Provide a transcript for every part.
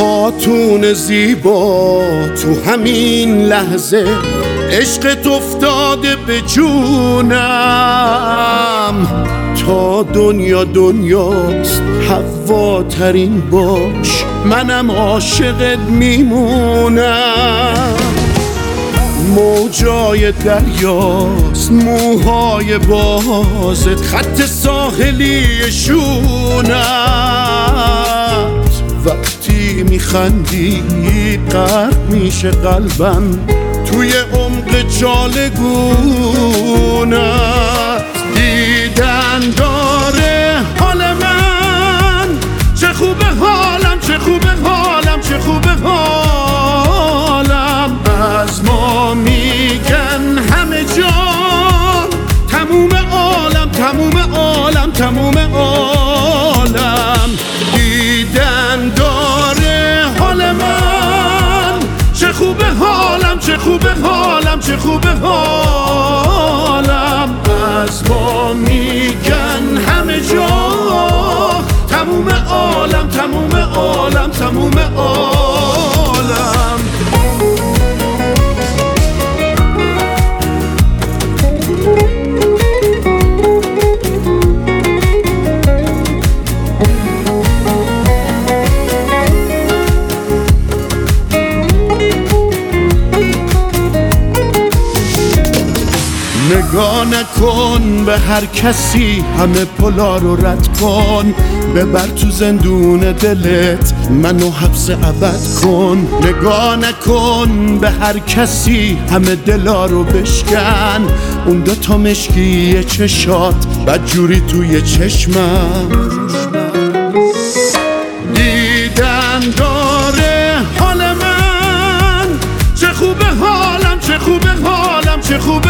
خاتون زیبا تو همین لحظه عشقت افتاده به جونم. تا دنیا دنیاست حوا ترین باش، منم عاشقت میمونم. موجای دریاست موهای بازت، خط ساحلی شونت. وقتی میخندی غرق میشه قلبم توی عمق چالگونت. دیدن داره حال من، چه خوبه حالم، چه خوبه حالم، چه خوبه حالم. از ما میگن همه جا تموم عالم، تموم عالم، تموم عالم. دیدن داره حال من، چه خوبه حالم، چه خوبه حالم، چه خوبه حالم. از ما میگن همه جا تموم عالم، تموم عالم، تموم عالم. نگاه نکن به هر کسی، همه پلا رو رد کن. ببر تو زندون دلت منو حبس ابد کن. نگاه نکن به هر کسی، همه دلا رو بشکن. اون دوتا مشکی چشات بدجوری توی چشمم. دیدن داره حال من، چه خوبه حالم، چه خوبه حالم، چه خوبه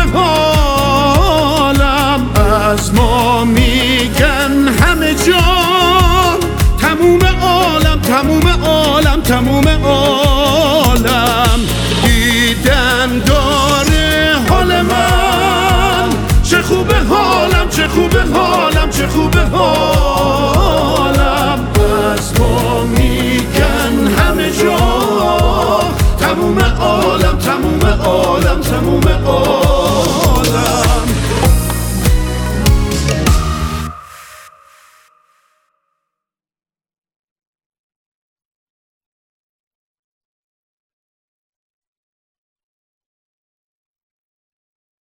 حالم. از ما میگن همه جا تموم عالم، تموم عالم، تموم عالم. دیدن داره حال من، چه خوبه حالم، چه خوبه حالم، چه خوبه حالم. از ما میگن همه جا تموم عالم، تموم عالم، تموم عالم.